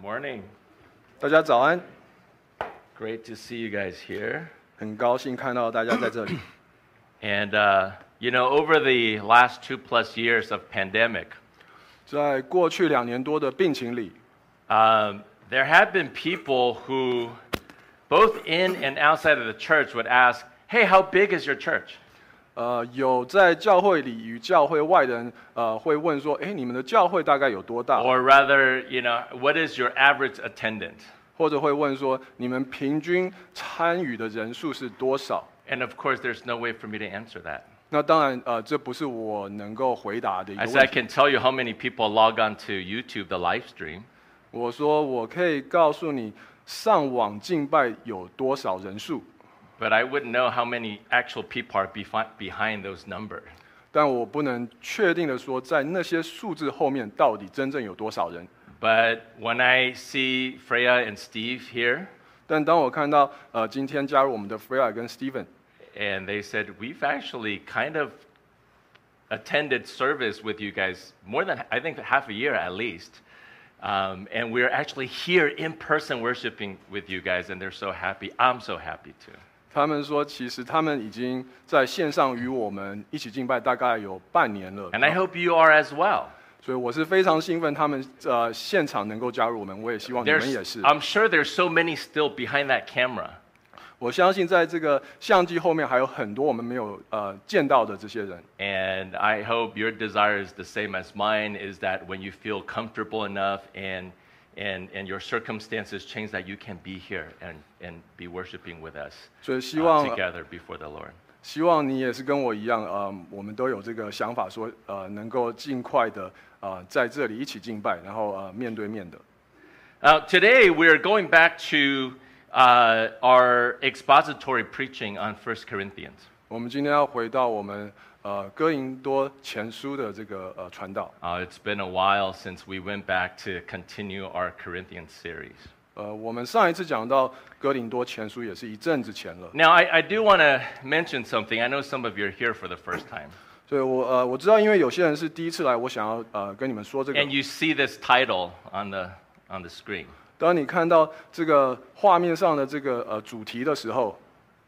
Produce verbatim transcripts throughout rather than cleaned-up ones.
Morning. 大家早安， Great to see you guys here. 很高兴看到大家在这里。 And, uh, you know, over the last two plus years of pandemic, 在过去两年多的病情里， um, there have been people who, both in and outside of the church, would ask, hey, how big is your church? 呃，有在教会里与教会外的人，呃，会问说，哎，你们的教会大概有多大？ Or rather, you know, what is your average attendant? 或者会问说，你们平均参与的人数是多少？ And of course, there's no way for me to answer that. 那当然，呃，这不是我能够回答的一个 I said, 问 I 题。 can tell you how many people log on to YouTube, the live stream. 我说，我可以告诉你，上网敬拜有多少人数， But I wouldn't know how many actual people are befi- behind those numbers. 但我不能确定的说，在那些数字后面到底真正有多少人。 But when I see Freya and Steve here, 但当我看到呃今天加入我们的 Freya 跟 Steven， and they said, we've actually kind of attended service with you guys more than, I think, half a year at least. Um, and we're actually here in person worshiping with you guys, and they're so happy. I'm so happy too. 他们说，其实他们已经在线上与我们一起敬拜大概有半年了。 And I hope you are as well. 所以我是非常兴奋，他们呃现场能够加入我们，我也希望你们 There's, 也是。 I'm sure there's so many still behind that camera. 我相信在这个相机后面还有很多我们没有呃见到的这些人。 And I hope your desire is the same as mine, is that when you feel comfortable enough and and and your circumstances change, that you can be here and and be worshiping with us 所以希 uh, 望、 together before the Lord. 希望你也是跟我一样，呃，我们都有这个想法说，呃，能够尽快的呃在这里一起敬拜，然后呃面对面的。 Uh, today we're going back to uh, our expository preaching on First Corinthians. 我们今天要回到我们呃哥林多前书的这个呃传道。 Uh, it's been a while since we went back to continue our Corinthian series. 呃，我们上一次讲到哥林多前书也是一阵子前了， Now I, I do want to mention something. I know some of you are here for the first time. 所以我呃我知道，因为有些人是第一次来，我想要呃跟你们说这个 And。you see this title on the on the screen. 当你看到这个画面上的这个呃主题的时候，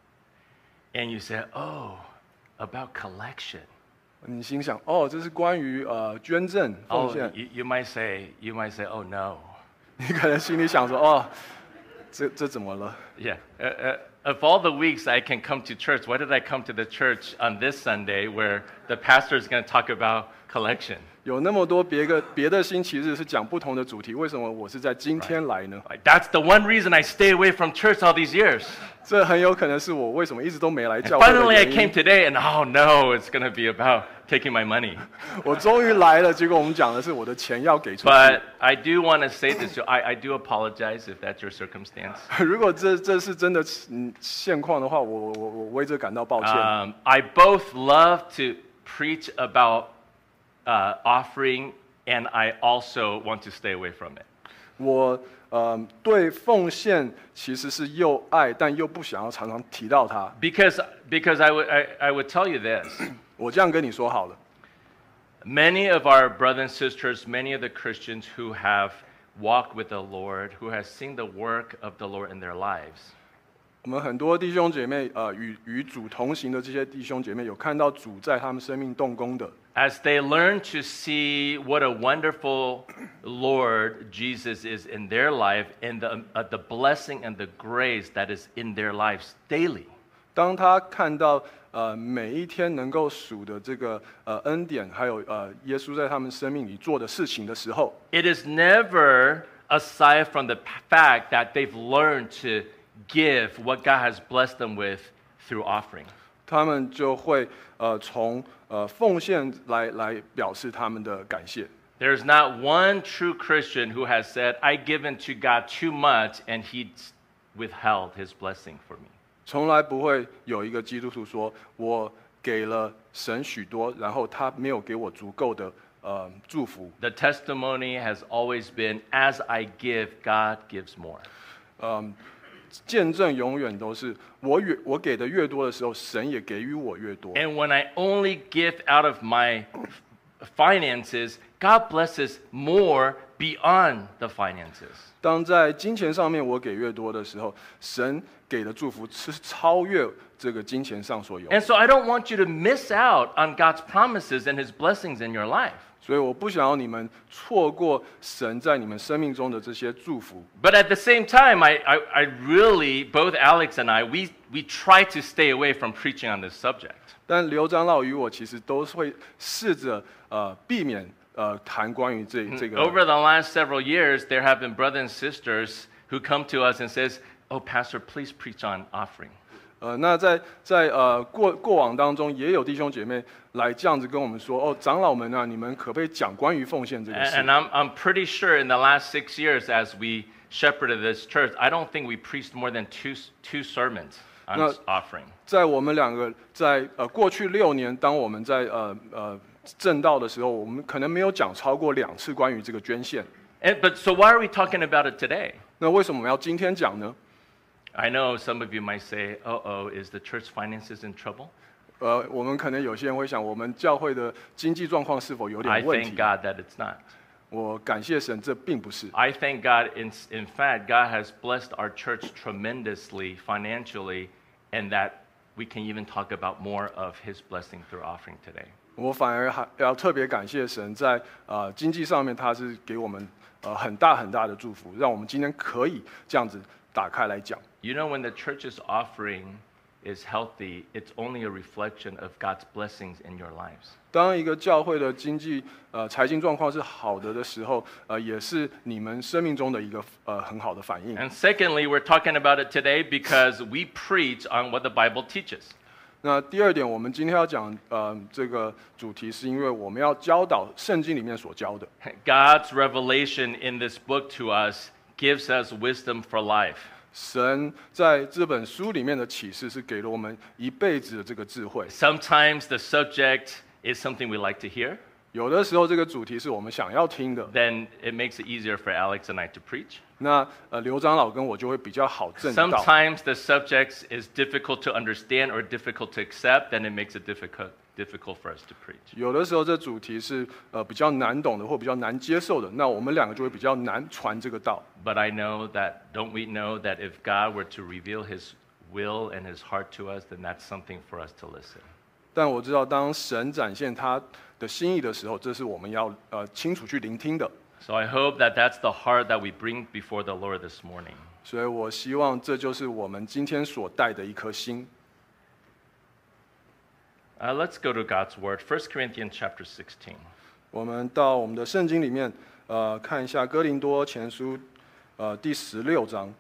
And you say, oh, about collection. 你心想，哦，这是关于呃捐赠奉 Oh, 献。 you, you might say, you might say, oh no. 你可能心里想说，哦，这这怎么了？ Yeah. Uh, uh, of all the weeks I can come to church, why did I come to the church on this Sunday where the pastor is going to talk about collection? 有那么多别个别的星期日是讲不同的主题，为什么我是在今天来呢？ Like, that's the one reason I stay away from church all these years. 这很有可能是我为什么一直都没来教会的 Finally, I 原 came 因。 today, and oh no, it's going to be about taking my money. 我终于来了，结果我们讲的是我的钱要给出 But 去。 I do want to say this. I, I do apologize if that's your circumstance. 如果这这是真的嗯现况的话，我我我为这感到抱歉。 Um, I both love to preach about uh, offering, and I also want to stay away from it. 我呃对奉献其实是又爱，但又不想要常常提到它。 Because, because I, would, I, I would tell you this. 我这样跟你说好了， Many of our brothers and sisters, many of the Christians who have walked with the Lord, who have seen the work of the Lord in their lives, 我们很多弟兄姐妹呃与与主同行的这些弟兄姐妹，有看到主在他们生命动工的。 as they learn to see what a wonderful Lord Jesus is in their life and the, uh, the blessing and the grace that is in their lives daily. 当他看到呃每一天能够数的这个呃恩典，还有呃耶稣在他们生命里做的事情的时候， It is never aside from the fact that they've learned to give what God has blessed them with through offering. 他们就会呃从呃奉献来来表示他们的感谢。 There's not one true Christian who has said, I given to God too much and he withheld his blessing for me. 从来不会有一个基督徒说我给了神许多，然后他没有给我足够的呃祝福。 The testimony has always been, as I give, God gives more. 嗯，见证永远都是我越我给的越多的时候，神也给予我越多。 And when I only give out of my finances, God blesses more beyond the finances. 当在金钱上面我给越多的时候，神给的祝福是超越这个金钱上所有的。 And so I don't want you to miss out on God's promises and His blessings in your life. 所以我不想要你们错过神在你们生命中的这些祝福。 But at the same time, I, I, I really, both Alex and I, we, we try to stay away from preaching on this subject. 但刘长老与我其实都是会试着呃避免呃谈关于这这个。 Over the last several years, there have been brothers and sisters who come to us and says, "Oh, Pastor, please preach on offering." 呃，那在在呃过过往当中，也有弟兄姐妹来这样子跟我们说，哦，长老们啊，你们可不可以讲关于奉献这个 And, 事？ and I'm, I'm pretty sure in the last six years as we shepherded this church, I don't think we preached more than two, two sermons on No. offering. 在我们两个在呃过去六年，当我们在呃呃正道的时候，我们可能没有讲超过两次关于这个捐献。 And, but so why are we talking about it today? 那为什么我们要今天讲呢？ I know some of you might say, "Oh, oh, is the church finances in trouble?" 呃，我们可能有些人会想，我们教会的经济状况是否有 I 点问 thank 题？ God that it's not. 我感谢神，这并不是。 I thank God, in, in fact, God has blessed our church tremendously financially, and that we can even talk about more of His blessing through offering today. 我反而还要特别感谢神在，呃经济上面，他是给我们呃很大很大的祝福，让我们今天可以这样子打开来讲。 You know, when the church's offering is healthy, it's only a reflection of God's blessings in your lives. 当一个教会的经济呃财经状况是好的的时候，呃也是你们生命中的一个呃很好的反应。 And secondly, we're talking about it today because we preach on what the Bible teaches. 那第二点，我们今天要讲呃这个主题，是因为我们要教导圣经里面所教的。 God's revelation in this book to us gives us wisdom for life. 神在这本书里面的启示是给了我们一辈子的这个智慧。 Sometimes the subject is something we like to hear. 有的时候这个主题是我们想要听的， Then it makes it easier for Alex and I to preach. 那呃刘长老跟我就会比较好正道。 Sometimes the subject is difficult to understand or difficult to accept, then it makes it difficult difficult for us to preach. 有的时候这主题是呃比较难懂的或比较难接受的，那我们两个就会比较难传这个道。 But I know that, don't we know that if God were to reveal His will and His heart to us, then that's something for us to listen. 但我知道，当神展现他的心意的时候，这是我们要呃清楚去聆听的。 So I hope that that's the heart that we bring before the Lord this morning. 所以我希望这就是我们今天所带的一颗心。 Uh, let's go to God's Word, First Corinthians chapter sixteen. 我们到我们的圣经里面，呃，看一下哥林多前书，呃，第十六章。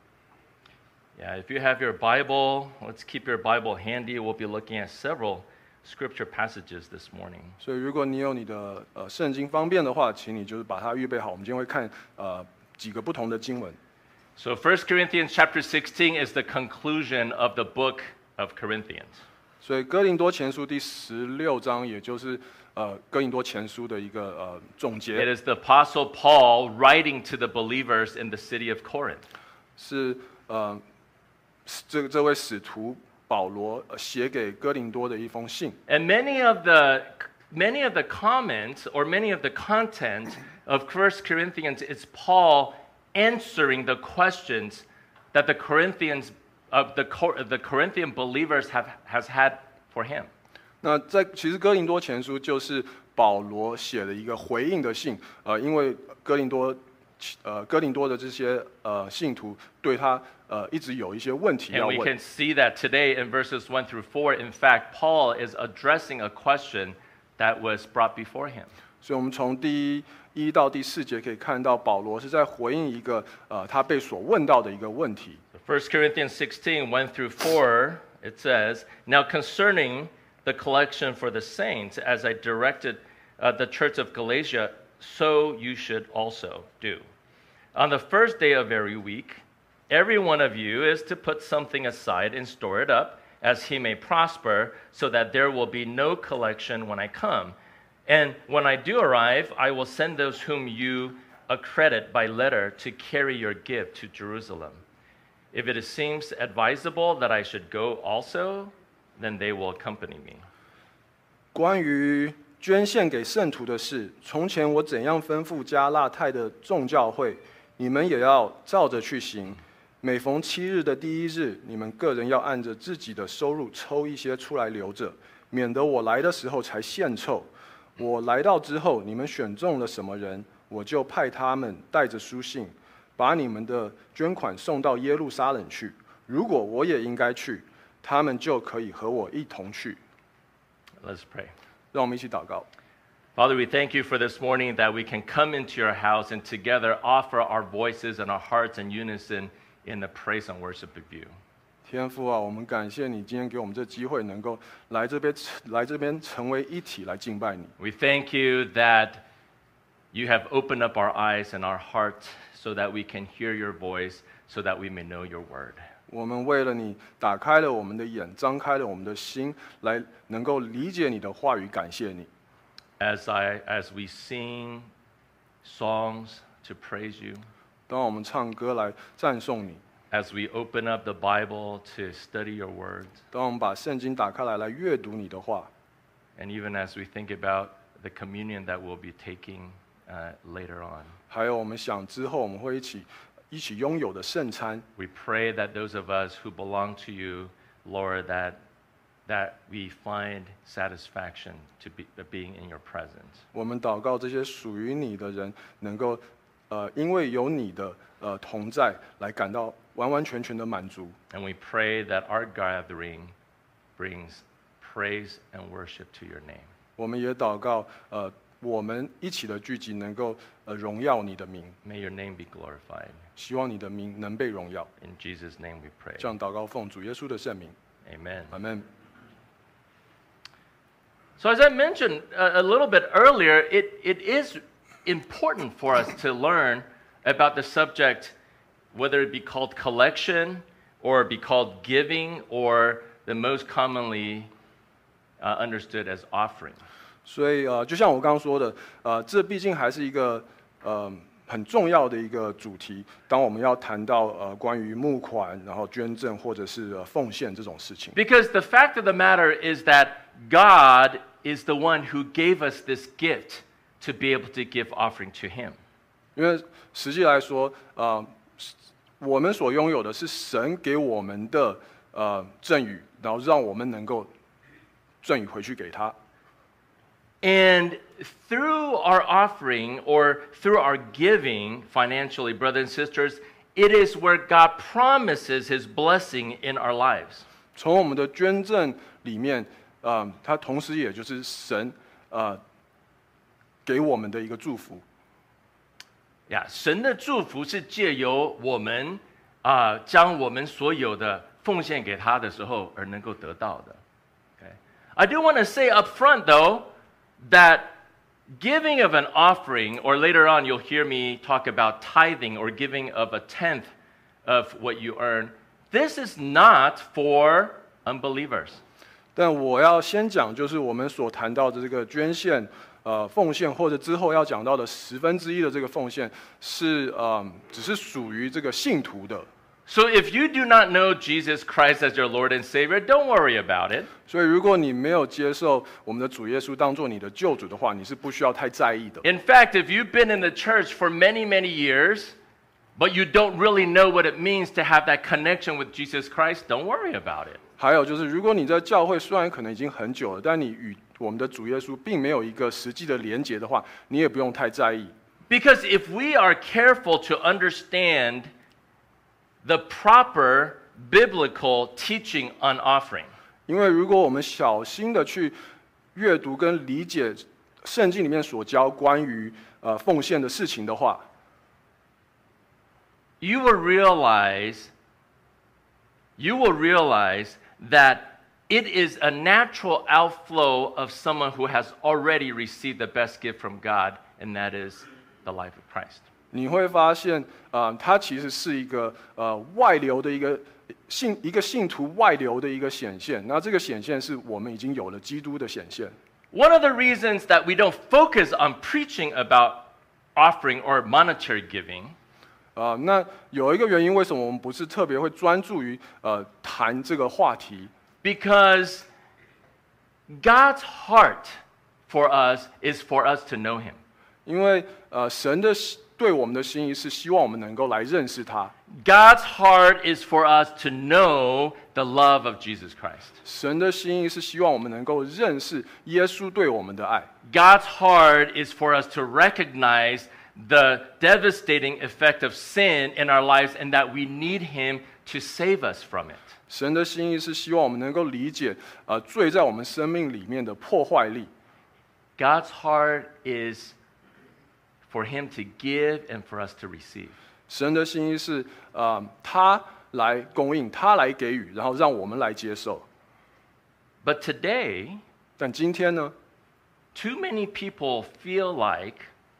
Yeah, if you have your Bible, let's keep your Bible handy. We'll be looking at several scripture passages this morning. 所以，如果你有你的呃圣经方便的话，请你就是把它预备好。我们今天会看呃几个不同的经文。 So First Corinthians chapter sixteen is the conclusion of the book of Corinthians. 所以，哥林多前书第十六章，也就是呃哥林多前书的一个呃总 It 结， is the Apostle Paul writing to the believers in the city of Corinth. 是呃这这位使徒保罗呃写给哥林多的一封信。 And many of the many of the comments or many of the content of First Corinthians is Paul answering the questions that the Corinthians of the Cor- the Corinthian believers have has had for him. 那在其实哥林多前书就是保罗写的一个回应的信，呃，因为哥林多呃哥林多的这些呃信徒对他呃一直有一些问题 And 要 we 问 can，see that today in verses one through four. In fact, Paul is addressing a question that was brought before him. 所以我们从第一一到第四节可以看到，保罗是在回应一个呃他被所问到的一个问题。 First Corinthians sixteen, one through four, it says, "Now concerning the collection for the saints, as I directed uh, the church of Galatia, so you should also do. On the first day of every week, every one of you is to put something aside and store it up, as he may prosper, so that there will be no collection when I come. And when I do arrive, I will send those whom you accredit by letter to carry your gift to Jerusalem. If it seems advisable that I should go also, then they will accompany me." 关于捐献给圣徒的事，从前我怎样吩咐加拉太的众教会，你们也要照着去行。每逢七日的第一日，你们个人要按着自己的收入抽一些出来留着，免得我来的时候才献臭。我来到之后，你们选中了什么人，我就派他们带着书信，把你们的捐款送到耶路撒冷去。如果我也应该去，他们就可以和我一同去。 Let's pray. 让我们一起祷告。 Father, we thank you for this morning that we can come into your house and together offer our voices and our hearts in unison in the praise and worship of you. 天父啊，我们感谢你今天给我们这机会，能够来这边来这边成为一体来敬拜你。 We thank you that you have opened up our eyes and our hearts so that we can hear your voice, so that we may know your word. 我们为了你打开了我们的眼，张开了我们的心，来能够理解你的话语，感谢你。 As I, as we sing songs to praise you, 当我们唱歌来赞颂你， as we open up the Bible to study your words, 当我们把圣经打开来来阅读你的话， and even as we think about the communion that we'll be taking uh, later on, 还有我们想之后我们会一起一起拥有的圣餐， we pray that those of us who belong to you, Lord, that that we find satisfaction to be uh, being in your presence. 我们祷告这些属于你的人，能够呃因为有你的呃同在，来感到完完全全的满足。 And we pray that our gathering brings praise and worship to your name. 我们也祷告，呃，我们一起的聚集能够呃荣耀你的名， May your name be glorified. 希望你的名能被荣耀。 In Jesus' name we pray. 这样祷告奉主耶稣的圣名， Amen. 阿门。 So as I mentioned a, a little bit earlier, it, it is important for us to learn about the subject, whether it be called collection or be called giving or the most commonly uh, understood as offering. 所以呃，就像我刚刚说的，呃，这毕竟还是一个呃很重要的一个主题。当我们要谈到呃关于募款、然后捐赠或者是、呃、奉献这种事情， Because the fact of the matter is that God is the one who gave us this gift to be able to give offering to Him. 因为实际来说，呃，我们所拥有的是神给我们的呃赠与，然后让我们能够赠与回去给他。 And through our offering or through our giving financially, brothers and sisters, it is where God promises His blessing in our lives. 从我们的捐赠里面，呃，它同时也就是神呃给我们的一个祝福。 呀，神的祝福是借由我们啊、将我们所有的奉献给他的时候而能够得到的。Okay. I do want to say up front though that giving of an offering, or later on you'll hear me talk about tithing or giving of a tenth of what you earn, this is not for unbelievers. 但我要先讲，就是我们所谈到的这个捐献、呃奉献，或者之后要讲到的十分之一的这个奉献，是呃只是属于这个信徒的。 So if you do not know Jesus Christ as your Lord and Savior, don't worry about it. 所以，如果你没有接受我们的主耶稣当做你的救主的话，你是不需要太在意的。 In fact, if you've been in the church for many, many years, but you don't really know what it means to have that connection with Jesus Christ, don't worry about it. 还有就是，如果你在教会虽然可能已经很久了，但你与我们的主耶稣并没有一个实际的连结的话，你也不用太在意。 Because if we are careful to understand the proper biblical teaching on offering, 因为如果我们小心的去阅读跟理解圣经里面所教关于呃奉献的事情的话， you will realize, you will realize that it is a natural outflow of someone who has already received the best gift from God, and that is the life of Christ. 你会发现，呃，它其实是一个呃外流的一个信一个信徒外流的一个显现。那这个显现是我们已经有了基督的显现。 One of the reasons that we don't focus on preaching about offering or monetary giving, 啊、那有一个原因，为什么我们不是特别会专注于呃谈这个话题？ because God's heart for us is for us to know him. 因为呃，神的对我们的心意是希望我们能够来认识他。 God's heart is for us to know the love of Jesus Christ. 神的心意是希望我们能够认识耶稣对我们的爱。 God's heart is for us to recognize the devastating effect of sin in our lives and that we need him to save us from it. 神的心意是希望我们能够理解呃罪在我们生命里面的破坏力。 God's heart is for him to give and for us to receive. 神的心意是呃他来供应，他来给予，然后让我们来接受。 But today, 但今天呢， too many people feel like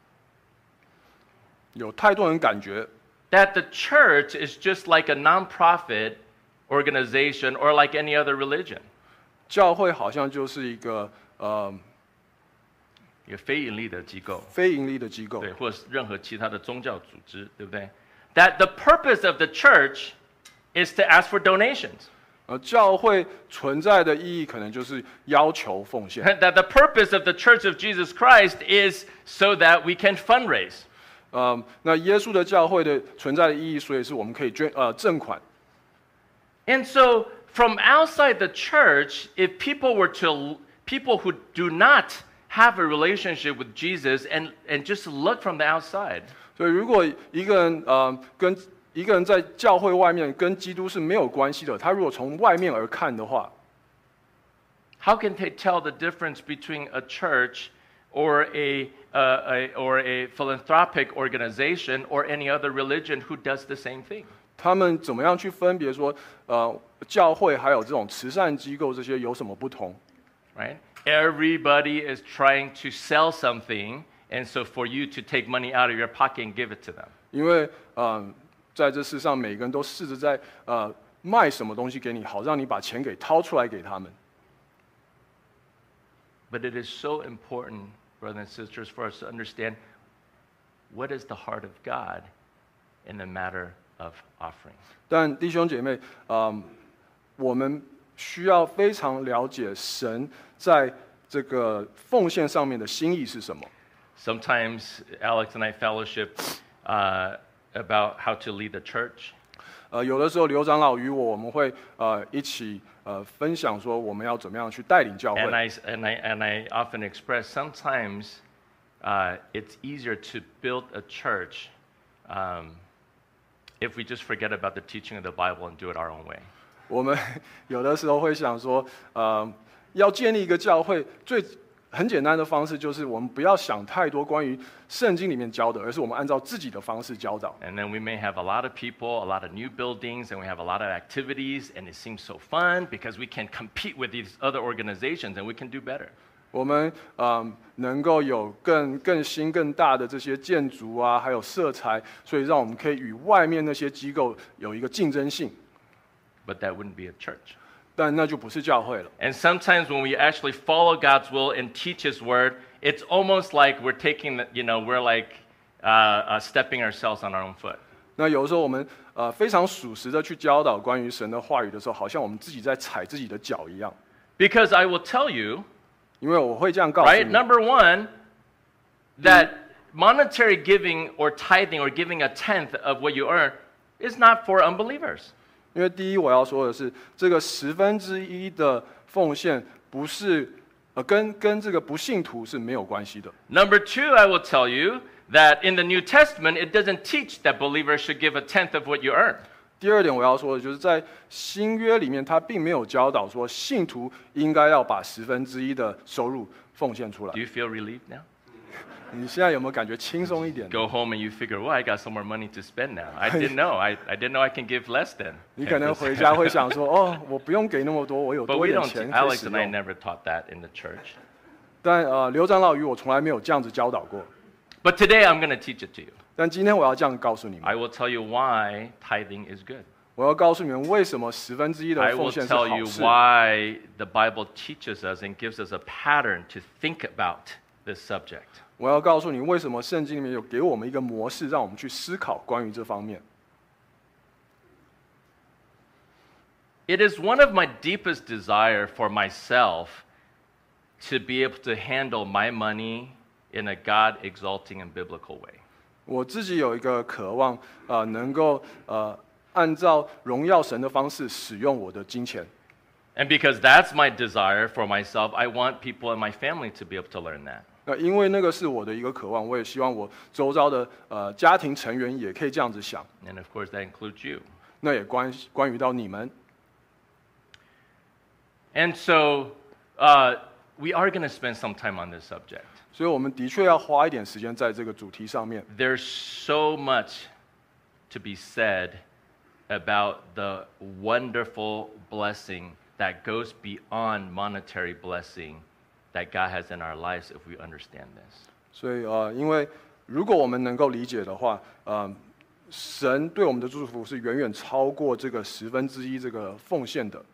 有太多人感觉 that the church is just like a nonprofit organization or like any other religion. 教会好像就是一个呃一个非盈利的机构， 非盈利的机构， 对，或是任何其他的宗教组织，对不对？ That the purpose of the church is to ask for donations. 呃，教会存在的意义可能就是要求奉献。 That the purpose of the Church of Jesus Christ is so that we can fundraise. 呃，那耶稣的教会的存在的意义，所以是我们可以捐呃赠款。 And so, from outside the church, if people were to people who do not have a relationship with Jesus and and just look from the outside. 所以，如果一个人呃跟一个人在教会外面跟基督是没有关系的，他如果从外面而看的话， how can they tell the difference between a church or a, uh, a or a philanthropic organization or any other religion who does the same thing? 他们怎么样去分别说，呃，教会还有这种慈善机构这些有什么不同？ Right? Everybody is trying to sell something, and so for you to take money out of your pocket and give it to them. 因为呃，在这世上，每个人都试着在呃卖什么东西给你，好让你把钱给掏出来给他们。 But it is so important, brothers and sisters, for us to understand what is the heart of God in the matter of offering. 但弟兄姐妹，嗯，我们需要非常了解神在这个奉献上面的心意是什么。 Sometimes Alex and I fellowship uh, about how to lead the church. 呃，有的时候刘长老与我，我们会呃一起呃分享说我们要怎么样去带领教会。 And I and I and I often express sometimes uh, it's easier to build a church um, if we just forget about the teaching of the Bible and do it our own way. 我们有的时候会想说，呃，要建立一个教会，最很简单的方式就是我们不要想太多关于圣经里面教的，而是我们按照自己的方式教导。 And then we may have a lot of people, a lot of new buildings, and we have a lot of activities, and it seems so fun because we can compete with these other organizations and we can do better. 我们嗯能够有更更新更大的这些建筑啊，还有色彩，所以让我们可以与外面那些机构有一个竞争性。 But that wouldn't be a church. 但那就不是教会了。 And sometimes when we actually follow God's will and teach His word, it's almost like we're taking, the, you know, we're like uh, uh, stepping ourselves on our own foot. 那有的时候我们呃非常属实的去教导关于神的话语的时候，好像我们自己在踩自己的脚一样。 Because I will tell you, 因为我会这样告诉 right? 你。 Number one, that monetary giving or tithing or giving a tenth of what you earn is not for unbelievers. 因为第一，我要说的是，这个十分之一的奉献不是呃跟跟这个不信徒是没有关系的。 Number two, I will tell you that in the New Testament, it doesn't teach that believers should give a tenth of what you earn. 第二点我要说的就是，在新约里面，他并没有教导说信徒应该要把十分之一的收入奉献出来 Do。you feel relieved now? 你现在有没有感觉轻松一点？ Go home and you figure, well, I got some more money to spend now. I didn't know. I, I didn't know I can give less than. 你可能回家会想说，哦，我不用给那么多，我有 But 多 we 一点 don't. 钱可以 Alex 使 and I 用。 never taught that in the church. 但呃，刘长老与我从来没有这样子教导过。 But today I'm going to teach it to you. 但今天我要这样告诉你们， I will tell you why tithing is good. 我要告诉你们为什么十分之一的 I 奉 will 献是 tell 好 you 事。 why the Bible teaches us and gives us a pattern to think about this subject. 我要告诉你为什么圣经里面有给我们一个模式，让我们去思考关于这方面。 It is one of my deepest desire for myself to be able to handle my money in a God-exalting and biblical way. 我自己有一个渴望，呃，能够呃按照荣耀神的方式使用我的金钱。 And because that's my desire for myself, I want people in my family to be able to learn that. 那因为那个是我的一个渴望，我也希望我周遭的呃家庭成员也可以这样子想。 And of course, that includes you. 那也关关于到你们。 And so, uh, we are going to spend some time on this subject. 所以我们的确要花一点时间在这个主题上面。 There's so much to be said about the wonderful blessing that goes beyond monetary blessing that God has in our lives if we understand this. 所以呃，因为如果我们能够理解的话，呃，神对我们的祝福是远远超过这个十分之一这个奉献的。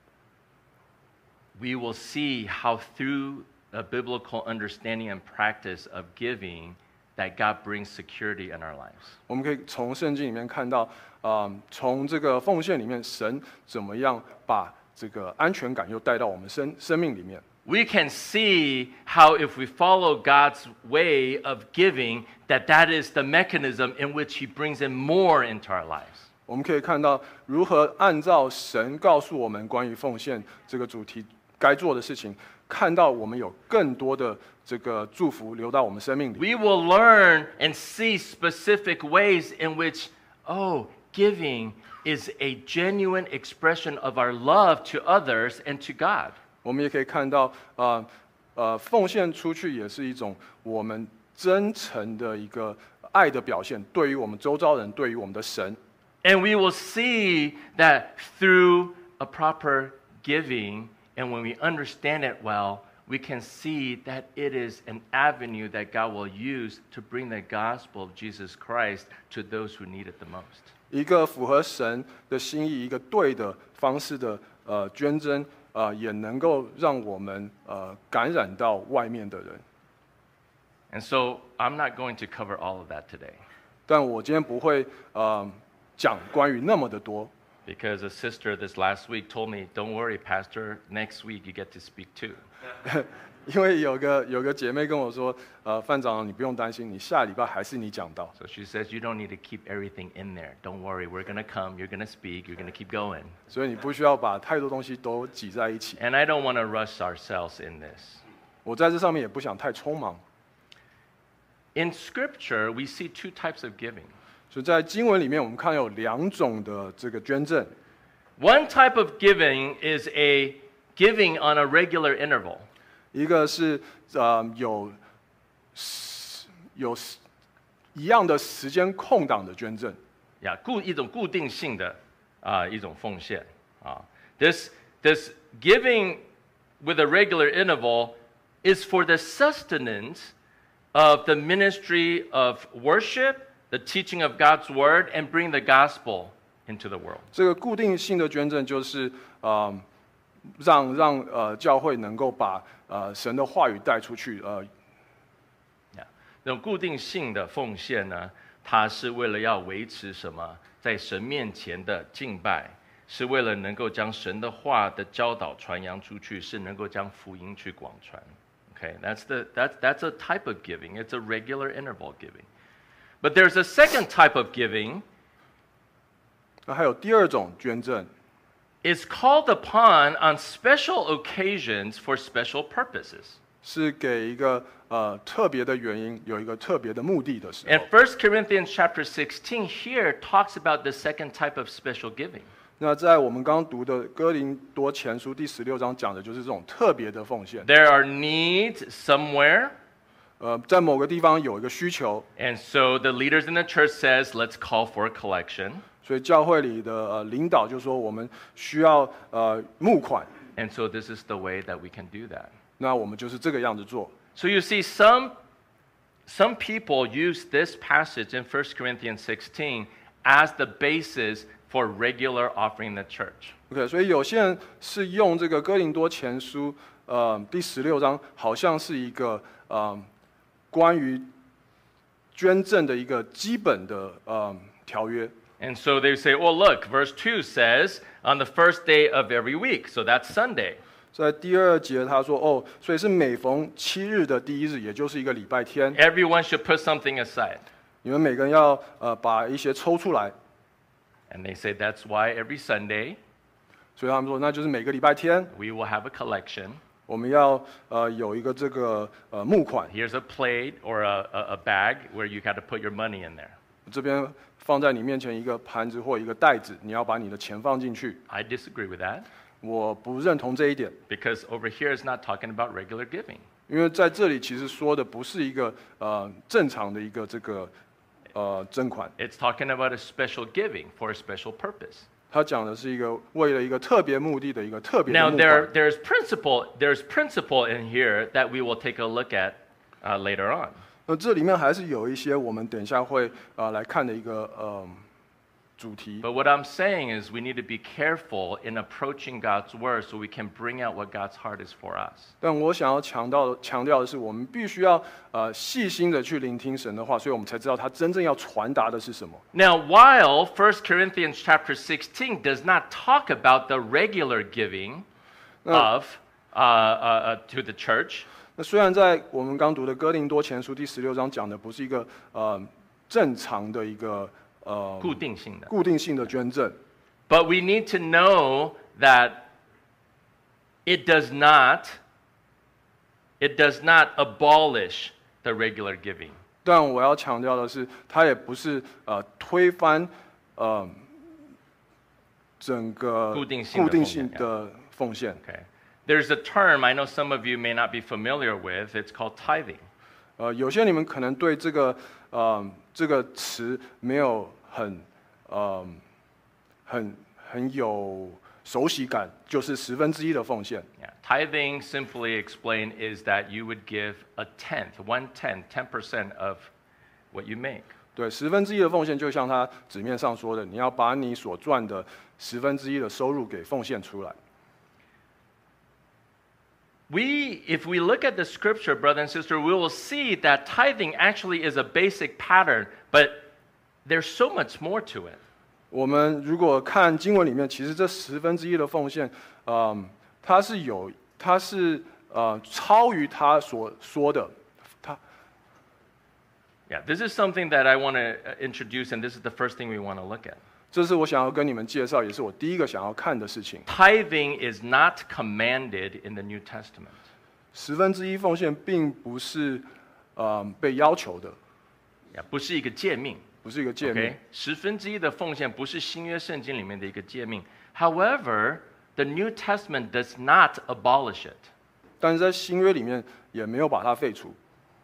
We will see how through a biblical understanding and practice of giving that God brings security in our lives. 我们可以从圣经里面看到，啊、呃，从这个奉献里面，神怎么样把这个安全感又带到我们生生命里面。 We can see how if we follow God's way of giving, that that is the mechanism in which He brings in more into our lives. 我们可以看到如何按照神告诉我们关于奉献这个主题该做的事情，看到我们有更多的这个祝福流到我们生命里。 We will learn and see specific ways in which, oh, giving is a genuine expression of our love to others and to God. 我们也可以看到，呃呃，奉献出去也是一种我们真诚的一个爱的表现，对于我们周遭人，对于我们的神。 And we will see that through a proper giving, and when we understand it well, we can see that it is an avenue that God will use to bring the gospel of Jesus Christ to those who need it the most. 一个符合神的心意，一个对的方式的呃捐赠。呃，也能够让我们呃感染到外面的人。 And so I'm not going to cover all of that today. 但我今天不会呃讲关于那么的多。 Because a sister this last week told me, "Don't worry, Pastor. Next week you get to speak too." 因为有个有个姐妹跟我说，呃，范长，你不用担心，你下礼拜还是你讲道。 So she says, "You don't need to keep everything in there. Don't worry. We're going to come. You're going to speak. You're going to keep going." 所以你不需要把太多东西都挤在一起。 And I don't want to rush ourselves in this. 我在这上面也不想太匆忙。 In Scripture, we see two types of giving. 所以在经文里面，我们看有两种的这个捐赠。 One type of giving is a giving on a regular interval. 一个是呃有有一样的时间空档的捐赠， 呀，固一种固定性的啊一种奉献啊。This this giving with a regular interval is for the sustenance of the ministry of worship, the teaching of God's word, and bring the gospel into the world. 这个固定性的捐赠就是呃让让呃教会能够把呃神的话语带出去呃。 那种固定性的奉献呢，它是为了要维持什么？在神面前的敬拜，是为了能够将神的话的教导传扬出去，是能够将福音去广传。Okay, that's the that's that's a type of giving. It's a regular interval giving. But there's a second type of giving. 那还有第二种捐赠。 Is called upon on special occasions for special purposes. 是给一个呃特别的原因，有一个特别的目的的时候。 And First Corinthians chapter sixteen here talks about the second type of special giving. 那在我们刚读的哥林多前书第十六章讲的就是这种特别的奉献。 There are needs somewhere. 呃，在某个地方有一个需求。 And so the leaders in the church says, let's call for a collection. 所以教会里的呃领导就说我们需要呃募款。 And so this is the way that we can do that. 那我们就是这个样子做。 So you see, some some people use this passage in First Corinthians sixteen as the basis for regular offering the church. OK， 所以有些人是用这个哥林多前书呃第十六章，好像是一个呃关于捐赠的一个基本的呃条约。 And so they say, well, look, verse two says, on the first day of every week, so that's Sunday. 在第二节他说哦，所以是每逢七日的第一日，也就是一个礼拜天， everyone should put something aside. 你们每个人要呃把一些抽出来。 And they say that's why every Sunday 所以他们说，那就是每个礼拜天 we will have a collection. 我们要呃有一个这个呃募款， Here's a plate or a, a, a bag where you got to put your money in there. 这边放在你面前一个盘子或一个袋子，你要把你的钱放进去。 I disagree with that 我不认同这一点， because over here it's not talking about regular giving. 因为在这里其实说的不是一个呃正常的一个这个呃捐款， It's talking about a special giving for a special purpose. 他讲的是一个为了一个特别目的的一个特别的 Now 募 there 款。 there's principle there's principle in here that we will take a look at uh, later on. 那这里面还是有一些我们等一下会呃来看的一个呃主题。 But what I'm saying is we need to be careful in approaching God's word so we can bring out what God's heart is for us. 但我想要强调强调的是，我们必须要呃细心的去聆听神的话，所以我们才知道他真正要传达的是什么。 Now, while First Corinthians chapter sixteen does not talk about the regular giving of uh, uh, uh, to the church, 那虽然在我们刚读的哥林多前书第十六章讲的不是一个呃正常的一个呃固定性的。 固定性的捐赠， But we need to know that it does not it does not abolish the regular giving. 但我要强调的是，它也不是呃推翻呃整个固定性的固定性的奉献。 Okay. There's a term I know some of you may not be familiar with. It's called tithing. 呃，有些你们可能对这个呃这个词没有很呃很很有熟悉感，就是十分之一的奉献。 Yeah. Tithing, simply explained, is that you would give a tenth, one tenth, ten percent of what you make. 对，十分之一的奉献，就像它纸面上说的，你要把你所赚的十分之一的收入给奉献出来。 We, if we look at the scripture, brother and sister, we will see that tithing actually is a basic pattern, but there's so much more to it. 我们如果看经文里面，其实这十分之一的奉献，嗯，它是有，它是呃超于他所说的，他 Yeah, this is something that I want to introduce, and this is the first thing we want to look at. 这是我想要跟你们介绍，也是我第一个想要看的事情。 Tithing is not commanded in the New Testament. 十分之一奉献并不是呃被要求的， Yeah, 不是一个诫命。 不是一个诫命。 Okay? 十分之一的奉献不是新约圣经里面的一个诫命。However, the New Testament does not abolish it. 但是在新约里面也没有把它废除。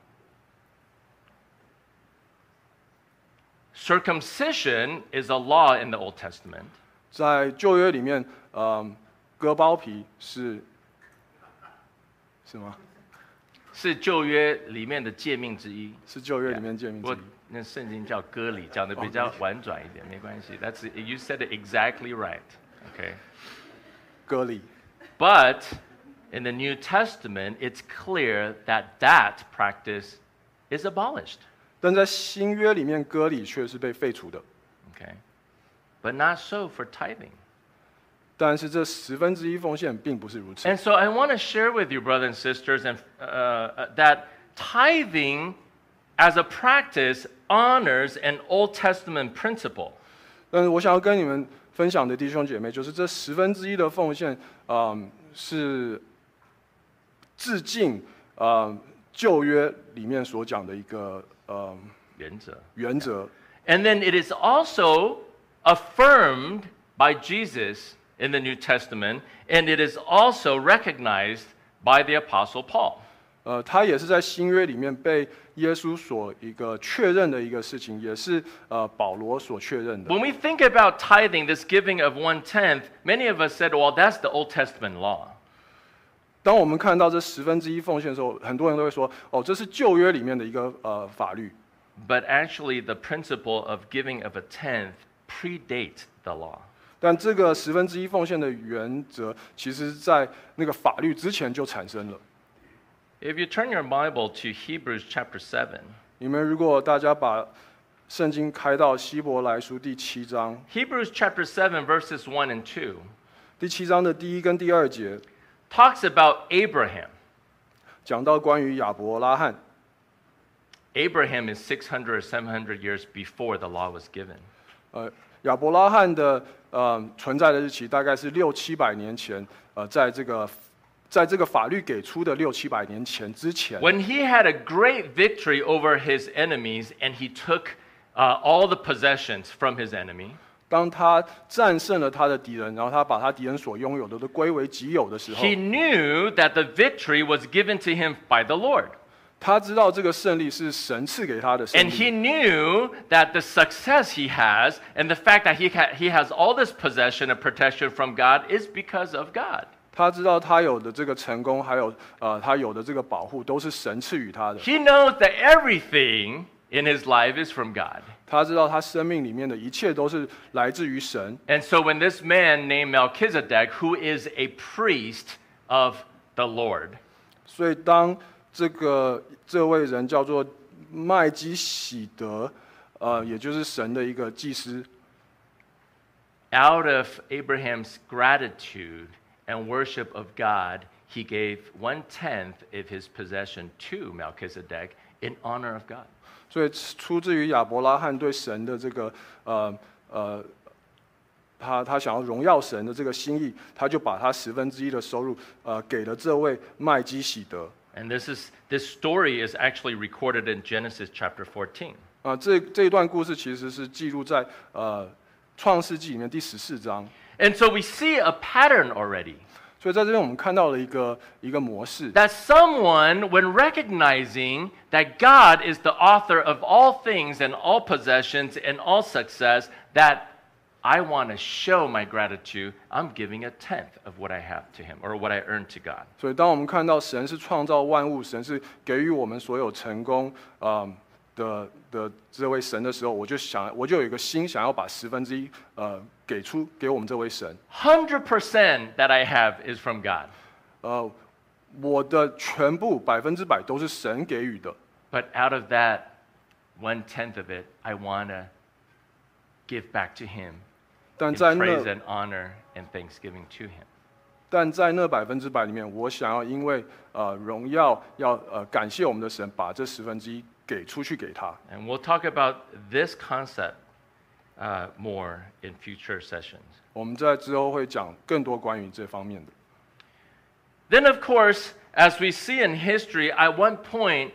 Circumcision is a law in the Old Testament. 在旧约里面，嗯，割包皮是是吗？ 是旧约里面的诫命之一。 是旧约里面诫命之我一。 那圣经叫割礼，讲的比较婉转一点，没关系。That's you said it exactly right. Okay. 割礼。 But in the New Testament, it's clear that that practice is abolished. 但在新约里面，割礼却是被废除的。 Okay. But not so for tithing. 但是这十分之一奉献并不是如此。 And so I want to share with you, brothers and sisters, and uh, uh, that tithing as a practice honors an Old Testament principle. 但是我想要跟你们分享的弟兄姐妹，就是这十分之一的奉献，嗯，是致敬呃旧约里面所讲的一个呃原则。 原则。 And then it is also affirmed by Jesus in the New Testament, and it is also recognized by the Apostle Paul. 呃，它也是在新约里面被耶稣所一个确认的一个事情，也是呃保罗所确认的。 When we think about tithing, this giving of one tenth, many of us said, well, that's the Old Testament law. 当我们看到这十分之一奉献的时候，很多人都会说：“哦，这是旧约里面的一个呃法律。” But actually, the principle of giving of a tenth predate the law. 但这个十分之一奉献的原则，其实在那个法律之前就产生了。 If you turn your Bible to Hebrews chapter seven, 你们如果大家把圣经开到希伯来书第七章， Hebrews chapter seven, verses one and two, 第七章的第一跟第二节， talks about Abraham. 讲到关于亚伯拉罕， Abraham is six hundred or seven hundred years before the law was given. 呃，亚伯拉罕的呃存在的日期大概是六七百年前，呃，在这个在这个法律给出的六七百年前之前， When he had a great victory over his enemies and he took uh, all the possessions from his enemy, 当他战胜了他的敌人，然后他把他敌人所拥有的都归为己有的时候， he knew that the victory was given to him by the Lord. 他知道这个胜利是神赐给他的胜 And he 利， knew that the success he has and the fact that he, ha- he has all this possession and protection from God is because of God. 他知道他有的这个成功，还有呃他有的这个保护，都是神赐予他的。 He knows that everything in his life is from God. 他知道他生命里面的一切都是来自于神。 And so when this man named Melchizedek, who is a priest of the Lord, 所以当这个这位人叫做麦基喜德，呃，也就是神的一个祭司， out of Abraham's gratitude and worship of God, he gave one tenth of his possession to Melchizedek in honor of God. 所以出自于亚伯拉罕对神的这个呃呃，他他想要荣耀神的这个心意，他就把他十分之一的收入呃给了这位麦基喜德。 And this is this story is actually recorded in Genesis chapter fourteen. 啊、这这一段故事其实是记录在呃创世纪里面第十四章。 And so we see a pattern already 所以在这边我们看到了一个一个模式， that someone, when recognizing that God is the author of all things and all possessions and all success, that I want to show my gratitude, I'm giving a tenth of what I have to him or what I earn to God. 所以当我们看到神是创造万物，神是给予我们所有成功，嗯、的的这位神的时候，我就想，我就有一个心想要把十分之一呃给出给我们这位神。 one hundred percent that I have is from God. 呃，我的全部百分之百都是神给予的。 But out of that one tenth of it, I want to give back to him 但 in 在 praise 那 and honor and thanksgiving to him. 但在那百分之百里面，我想要因为呃荣耀要呃感谢我们的神，把这十分之一给出去给他。 And we'll talk about this concept uh, more in future sessions. 我们在之后会讲更多关于这方面的。 Then, of course, as we see in history, at one point,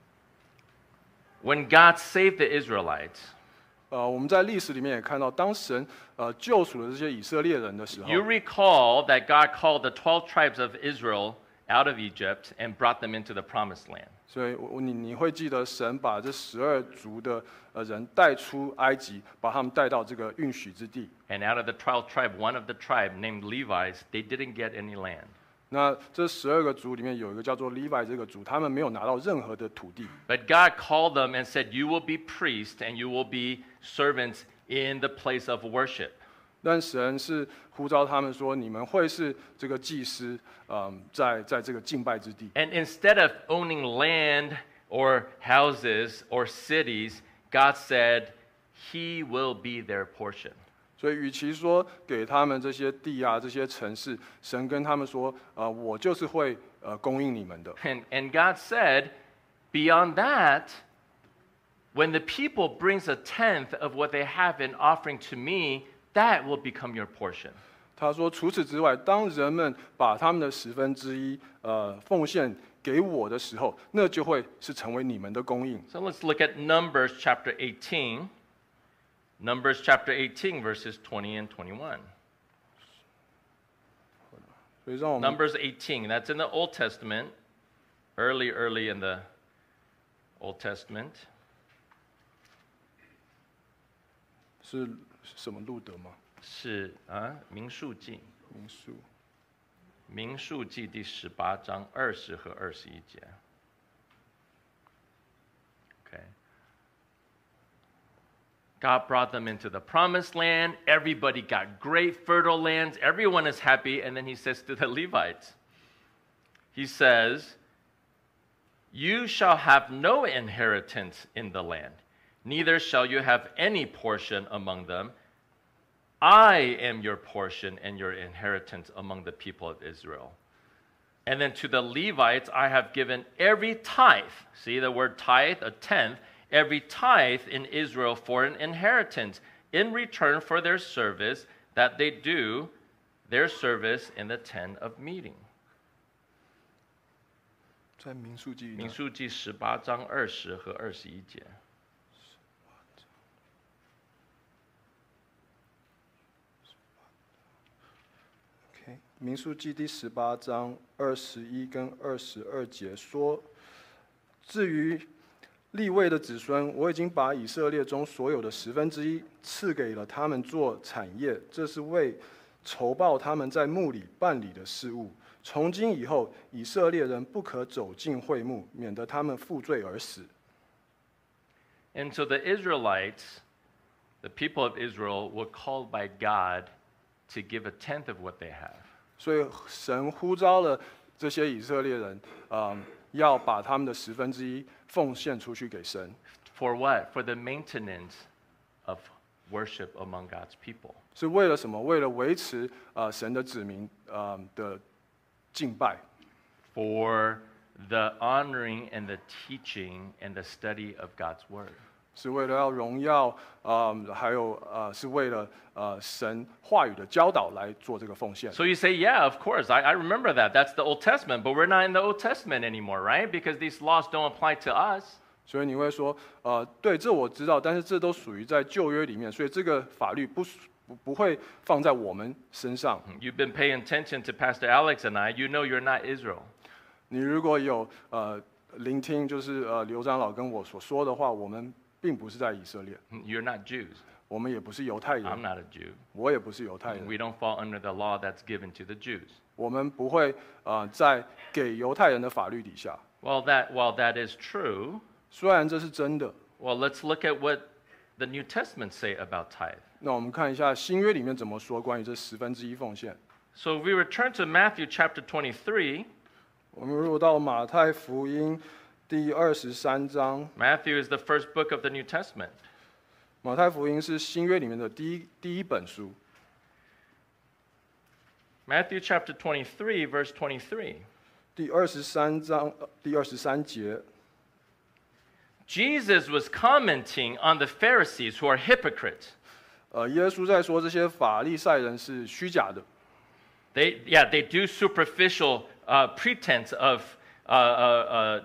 when God saved the Israelites, 呃，我们在历史里面也看到，当神呃救赎了这些以色列人的时候， you recall that God called the twelve tribes of Israel out of Egypt and brought them into the promised land. 所以我你你会记得神把这十二族的呃人带出埃及，把他们带到这个应许之地。 And out of the twelve tribe, one of the tribe named Levites, they didn't get any land. 那这十二个族里面有一个叫做 Levi 这个族，他们没有拿到任何的土地。 But God called them and said, you will be priests and you will be servants in the place of worship. 但神是呼召他们说，你们会是这个祭司，嗯，在在这个敬拜之地。 And instead of owning land or houses or cities, God said, he will be their portion. 所以，与其说给他们这些地啊、这些城市，神跟他们说，呃，我就是会呃供应你们的。 And, and God said, beyond that, when the people brings a tenth of what they have in offering to me, that will become your portion. 他说，除此之外，当人们把他们的十分之一呃奉献给我的时候，那就会是成为你们的供应。 So let's look at Numbers chapter eighteen. Numbers chapter eighteen, verses twenty and twenty-one. 所以让我们 Numbers eighteen, that's in the Old Testament, early, early in the Old Testament. 是什么路德吗？ 是啊，民数记， 民数。 民数记第十八章二十和二十一节。Okay. God brought them into the promised land. Everybody got great fertile lands. Everyone is happy. And then he says to the Levites, he says, you shall have no inheritance in the land, neither shall you have any portion among them. I am your portion and your inheritance among the people of Israel. And then to the Levites, I have given every tithe. See the word tithe, a tenth, every tithe in Israel for an inheritance in return for their service that they do their service in the tent of meeting. 在民数记， 民数记十八章二十和二十一节。 OK， 民数记第十八章二十一跟二十二节说，至于利未的子孙，我已经把以色列中所有的十分之一赐给了他们做产业，这是为酬报他们在墓里办理的事务。从今以后，以色列人不可走进会幕，免得他们负罪而死。 And so the Israelites, the people of Israel, were called by God to give a tenth of what they have. 所以神呼召了这些以色列人，嗯，要把他们的十分之一奉献出去给神。 For what? For the maintenance of worship among God's people. 是为了什么？为了维持呃神的子民呃的敬拜。 For the honoring and the teaching and the study of God's word. 是为了要荣耀，呃，还有呃，是为了呃神话语的教导来做这个奉献。 So you say, yeah, of course, I, I remember that. That's the Old Testament, but we're not in the Old Testament anymore, right? Because these laws don't apply to us. 所以你会说，呃，对，这我知道，但是这都属于在旧约里面，所以这个法律不不不会放在我们身上。 You've been paying attention to Pastor Alex and I. You know you're not Israel. 你如果有呃聆听，就是呃刘长老跟我所说的话，我们并不是在以色列， You're not Jews. 我们也不是犹太 I'm 人， not a Jew. 我也不是犹太人， We don't fall under the law that's given to the Jews. 我们不会呃在给犹太人的法律底下。 Well, that while that is true, 虽然这是真的， well, let's look at what the New Testament say about tithe. 那我们看一下新约里面怎么说关于这十分之一奉献。 So if we return to Matthew chapter twenty-three, 我们如果到马太福音第二十三章， Matthew is the first book of the New Testament. 马太福音是新约里面的第一第一本书。 Matthew chapter twenty-three, verse twenty-three. 第二十三章呃第二十三节， Jesus was commenting on the Pharisees who are hypocrites. 呃，耶稣在说这些法利赛人是虚假的， They, yeah, they do superficial uh, pretense of uh, uh, uh,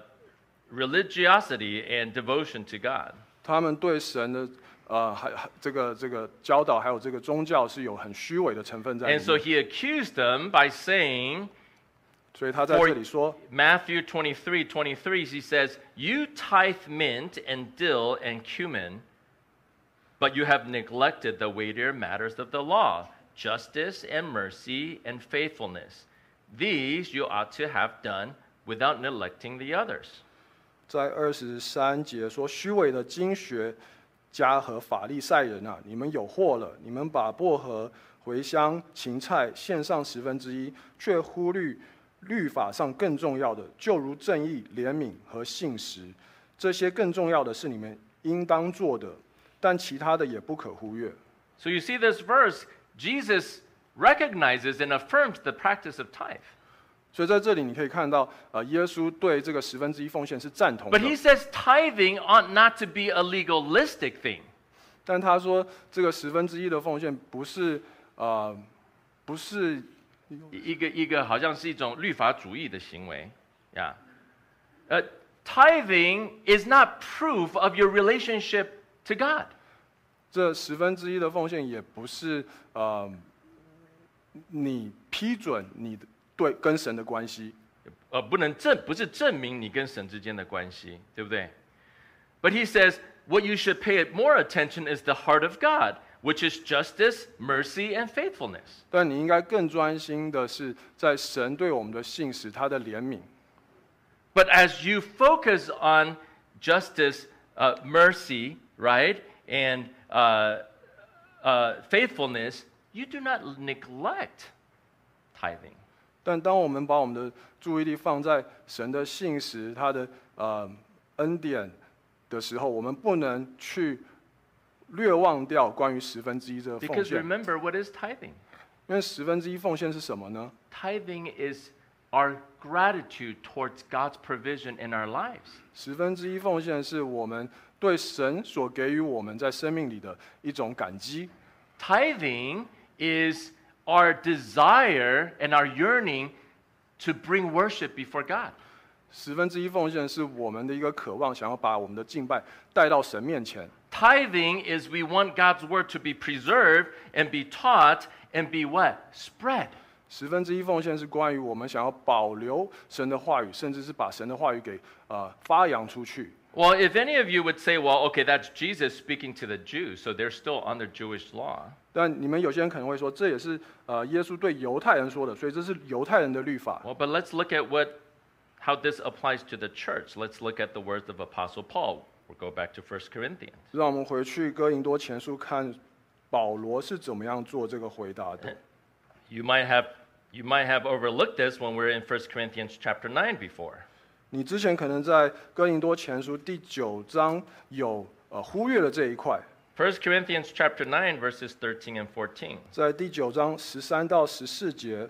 religiosity and devotion to God. 他们对神的呃还还这个这个教导还有这个宗教是有很虚伪的成分在里 And so 面。 he accused them by saying, 所以他在这里说， Matthew twenty-three, twenty-three, he says, You tithe mint and dill and cumin, but you have neglected the weightier matters of the law, justice and mercy and faithfulness. These you ought to have done without neglecting the others. 在二十三节说，虚伪的经学家和法利赛人啊，你们有祸了！你们把薄荷、茴香、芹菜献上十分之一，却忽略律法上更重要的，就如正义、怜悯和信实。这些更重要的是你们应当做的，但其他的也不可忽略。 So you see this verse, Jesus recognizes and affirms the practice of tithe. 所以在这里你可以看到，呃，耶稣对这个十分之一奉献是赞同的 But。he says tithing ought not to be a legalistic thing. 但他说，这个十分之一的奉献不是，呃，不是一个一个好像是一种律法主义的行为，yeah. Uh, tithing is not proof of your relationship to God. 这十分之一的奉献，也不是呃，你批准你的对跟神的关系。 呃，不能证，不是证明你跟神之间的关系，对不对？ But he says what you should pay more attention is the heart of God, which is justice, mercy, and faithfulness. 但你应该更专心的是在神对我们的信实，他的怜悯。 But as you focus on justice, uh, mercy, right, and uh, uh, faithfulness, you do not neglect tithing. 但当我们把我们的注意力放在神的信实、他的呃恩典的时候，我们不能去略忘掉关于十分之一这个奉 Because 献。 remember, what is tithing? 因为十分之一奉献是什么呢？ Tithing is our gratitude towards God's provision in our lives. 十分之一奉献是我们对神所给予我们在生命里的一种感激。 Tithing is our desire and our yearning to bring worship before God. 十分之一奉献是我们的一个渴望，想要把我们的敬拜带到神面前。 Tithing is we want God's word to be preserved and be taught and be what? Spread. 十分之一奉献是关于我们想要保留神的话语，甚至是把神的话语给呃发扬出去。 Well, if any of you would say, well, okay, that's Jesus speaking to the Jews, so they're still under Jewish law. 但你们有些人可能会说，这也是呃耶稣对犹太人说的，所以这是犹太人的律法。 Well, but let's look at what, how this applies to the church. Let's look at the words of Apostle Paul. We'll go back to First Corinthians. 让我们回去哥林多前书看保罗是怎么样做这个回答的。 You might have, you might have overlooked this when we're in First Corinthians chapter nine before. 你之前可能在哥林多前书第九章有呃忽略了这一块。 First Corinthians chapter nine, verses thirteen and fourteen. 在第九章十三到十四节。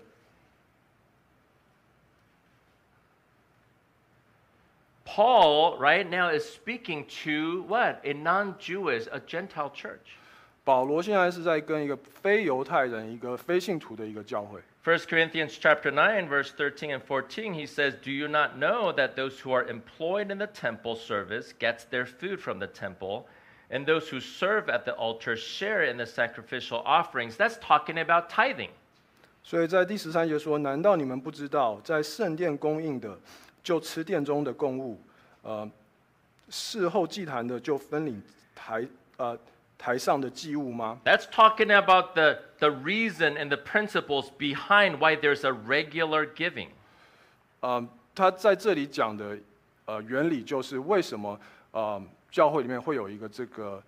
Paul right now is speaking to what? A non-Jewish, a Gentile church. 保罗现在是在跟一个非犹太人、一个非信徒的一个教会。 First Corinthians chapter nine, verse thirteen and fourteen, he says, "Do you not know that those who are employed in the temple service gets their food from the temple, and those who serve at the altar share in the sacrificial offerings?" That's talking about tithing. 所以在第十三节说：“难道你们不知道，在圣殿供应的，就吃殿中的供物；呃，事后祭坛的，就分领台呃台上的祭物吗？” That's talking about the, the reason and the principles behind why there's a regular giving. 呃，他在这里讲的呃原理就是为什么呃教会里面会有一个这个，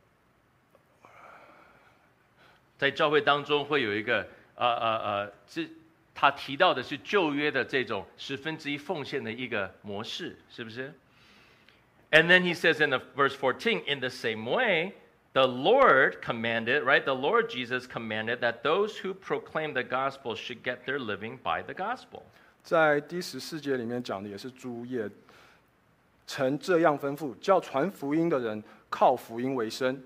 在教会当中会有一个呃呃呃，是他提到的是旧约的这种十分之一奉献的一个模式，是不是？ And then he says in the verse fourteen, in the same way, the Lord commanded, right? The Lord Jesus commanded that those who proclaim the gospel should get their living by the gospel. 在第十四节里面讲的也是主也曾这样吩咐，叫传福音的人靠福音为生。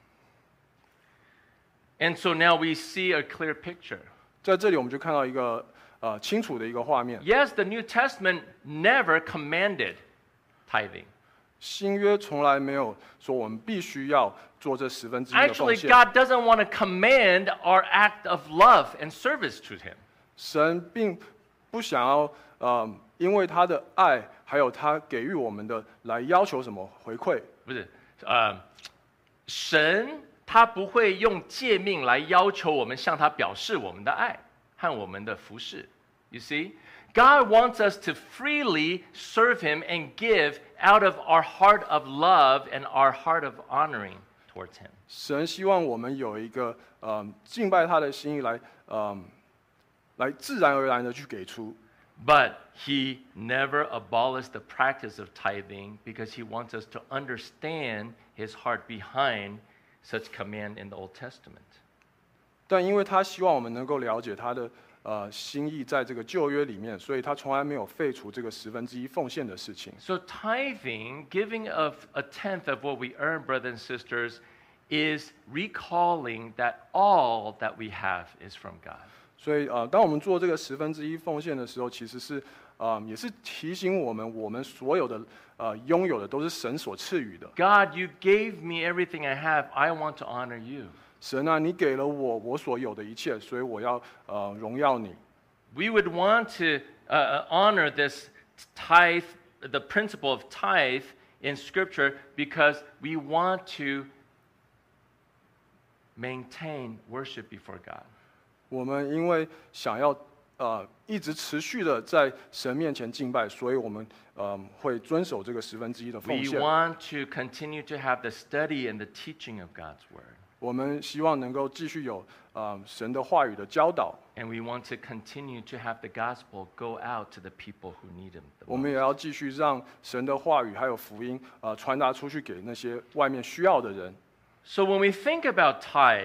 And so now we see a clear picture. 在这里我们就看到一个呃清楚的一个画面。 Yes, the New Testament never commanded tithing. 新约从来没有说我们必须要做这十分之一的奉 Actually, 献。 God doesn't want to command our act of love and service to Him. 神并不想要呃因为他的爱还有他给予我们的来要求什么回馈。 不是，呃，神他不会用诫命来要求我们向他表示我们的爱和我们的服侍。You see, God wants us to freely serve Him and give out of our heart of love and our heart of honoring towards Him. 神希望我们有一个呃敬拜他的心意来呃来自然而然的去给出。 But He never abolished the practice of tithing because He wants us to understand His heart behind such command in the Old Testament. 但因为他希望我们能够了解他的呃心意，在这个旧约里面，所以他从来没有废除这个十分之一奉献的事情。 So tithing, giving of a tenth of what we earn, brothers and sisters, is recalling that all that we have is from God. 所以呃，当我们做这个十分之一奉献的时候，其实是呃也是提醒我们，我们所有的呃拥有的都是神所赐予的。 God, you gave me everything I have. I want to honor you. 神啊，你给了我我所有的一切，所以我要呃荣耀你。 We would want to uh, honor this tithe, the principle of tithe in Scripture, because we want to maintain worship before God. 我们因为想要呃一直持续的在神面前敬拜，所以我们呃会遵守这个十分之一的奉 We 献。 want to continue to have the study and the teaching of God's Word. 我们希望能够继续有呃神的话语的教导， And we want to continue to have the gospel go out to the people who need Him. 我们也要继续让神的话语还有福音呃传达出去给那些外面需要的人。 So when we think about tithe,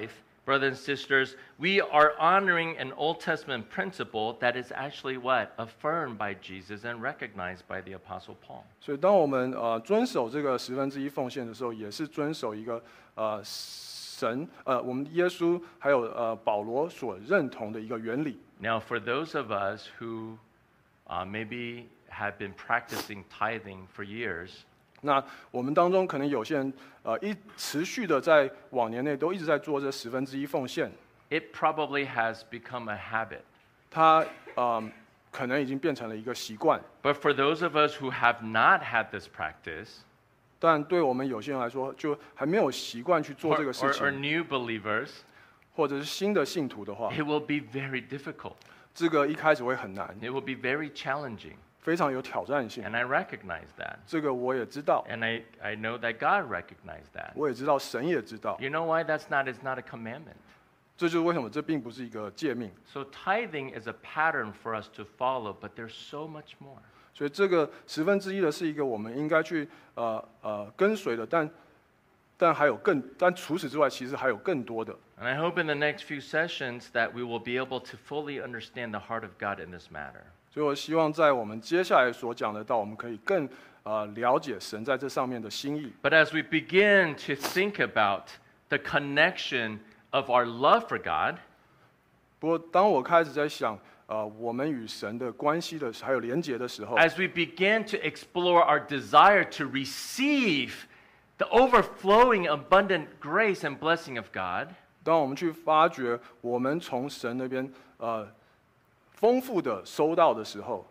brothers and sisters, we are honoring an Old Testament principle that is actually what? Affirmed by Jesus and recognized by the Apostle Paul. 所以，当我们呃遵守这个十分之一奉献的时候，也是遵守一个呃神呃我们耶稣还有呃保罗所认同的一个原理。 Now, for those of us who uh, maybe have been practicing tithing for years, 那我们当中可能有些人呃一持续的在往年内都一直在做这十分之一奉献， it probably has become a habit. 他呃可能已经变成了一个习惯。 But for those of us who have not had this practice, 但对我们有些人来说，就还没有习惯去做 or, 这个事 or, or 情， new believers, 或者是新的信徒的话， it will be very difficult. 这个一开始会很难， It will be very challenging. 非常有挑战性。 And I recognize that. 这个我也知道， And I, I know that God recognized that. 我也知道，神也知道。 You know why that's not, it's not a commandment. 这就是为什么这并不是一个诫命。 So tithing is a pattern for us to follow, but there's so much more. 所以这个十分之一的是一个我们应该去呃呃跟随的，但但还有更，但除此之外，其实还有更多的。 And I hope in the next few sessions that we will be able to fully understand the heart of God in this matter. 所以我希望在我们接下来所讲的到，我们可以更呃了解神在这上面的心意。 But as we begin to think about the connection of our love for God, 不过当我开始在想呃我们与神的关系的还有连结的时候， as we begin to explore our desire to receive the overflowing, abundant grace and blessing of God, 当我们去发掘我们从神那边呃丰富的收到的时候，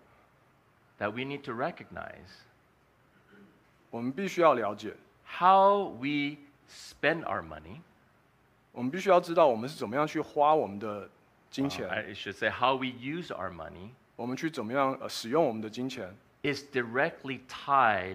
that we need to recognize 我们必须要了解， how we spend our money. 我们必须要知道我们是怎么样去花我们的金 Uh, 钱， I should say how we use our money 我们去怎么样呃使用我们的金钱， is directly tied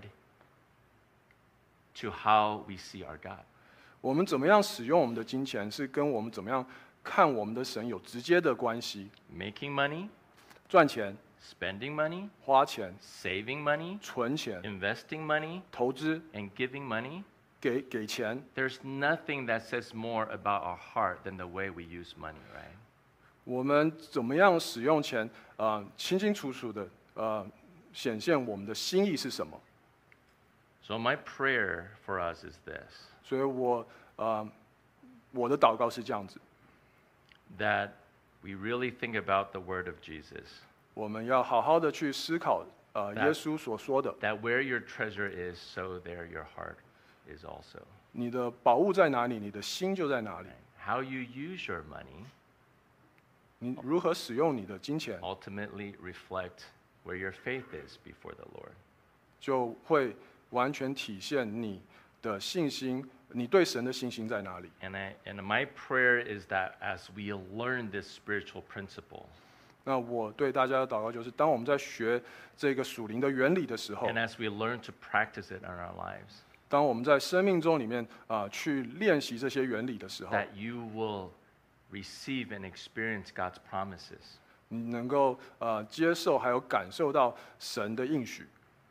to how we see our God. 我们怎么样使用我们的金钱，是跟我们怎么样看我们的神有直接的关系。 Making money, 赚钱、 spending money, 花钱、 saving money, 存钱、 investing money, 投资、 and giving money. 给给钱， There's nothing that says more about our heart than the way we use money, right? 我们怎么样使用钱，呃，清清楚楚的呃显现我们的心意是什么。 So my prayer for us is this, 所以我呃我的祷告是这样子， that we really think about the word of Jesus, 我们要好好的去思考呃耶稣所说的， that where your treasure is, so there your heart is also. 你的宝物在哪里，你的心就在哪里。 How you use your money 你如何使用你的金钱， ultimately reflect where your faith is before the Lord. 就会完全体现你的信心，你对神的信心在哪里。 And, I, and my prayer is that as we learn this spiritual principle, 那我对大家的祷告就是，当我们在学这个属灵的原理的时候， and as we learn to practice it in our lives, 当我们在生命中里面啊、呃去练习这些原理的时候， that you will receive and experience God's promises. 你能够呃接受还有感受到神的应许。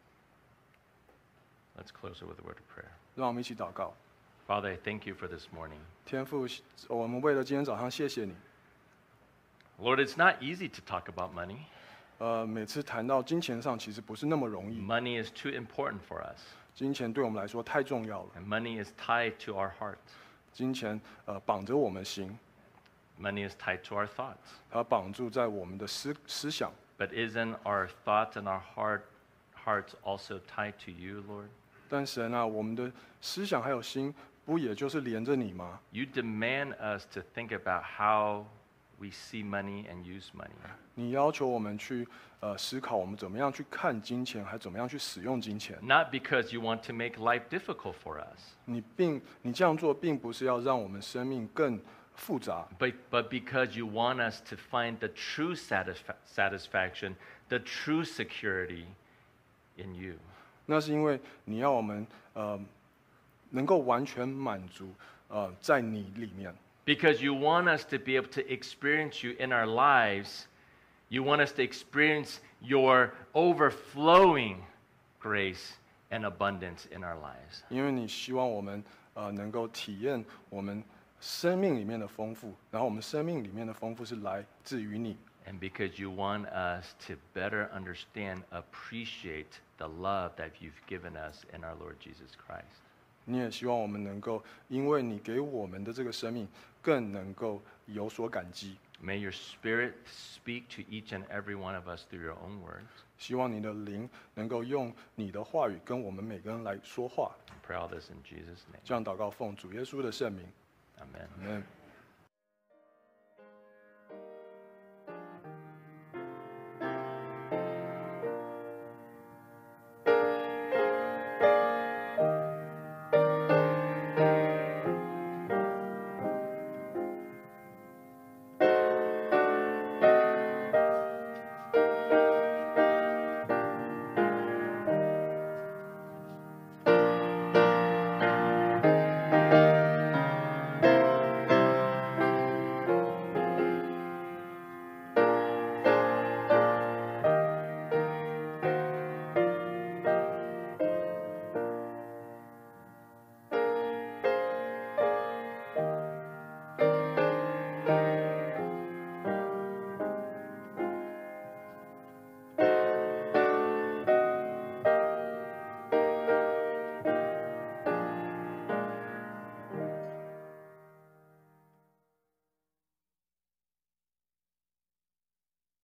Let's close it with a word of prayer. 让我们一起祷告。 Father, I thank you for this morning. 天父，我们为了今天早上谢谢你。 Lord, it's not easy to talk about money. 呃，每次谈到金钱上，其实不是那么容易。 Money is too important for us, 金钱对我们来说太重要了， and money is tied to our heart. 金钱呃绑着我们心， Money is tied to our thoughts. 它绑住在我们的思思想。 But isn't our thoughts and our heart hearts also tied to you, Lord? 但神啊，我们的思想还有心，不也就是连着你吗？ You demand us to think about how we see money and use money. 你要求我们去呃思考，我们怎么样去看金钱，还怎么样去使用金钱。 Not because you want to make life difficult for us, 你并你这样做，并不是要让我们生命更复杂， but, but because you want us to find the true satisfa- satisfaction, the true security in you. 那是因为你要我们呃能够完全满足呃在你里面。 Because you want us to be able to experience you in our lives. You want us to experience your overflowing grace and abundance in our lives. 因为你希望我们呃能够体验我们生命里面的丰富，然后我们生命里面的丰富是来自于你。 And because you want us to better understand, appreciate the love that you've given us in our Lord Jesus Christ. 你也希望我们能够，因为你给我们的这个生命，更能够有所感激。 May your Spirit speak to each and every one of us through your own words. 希望你的灵能够用你的话语跟我们每个人来说话。 I pray all this in Jesus' name. 这样祷告，奉主耶稣的圣名。 Amen. Amen